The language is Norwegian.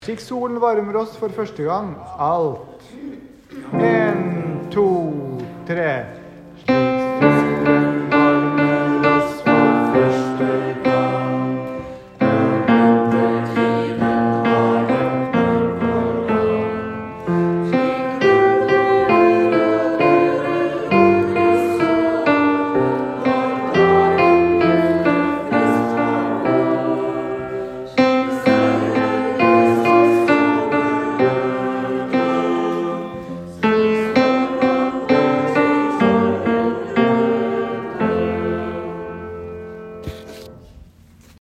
Slik solen varmer oss for første gang. Alt. 1, 2, 3.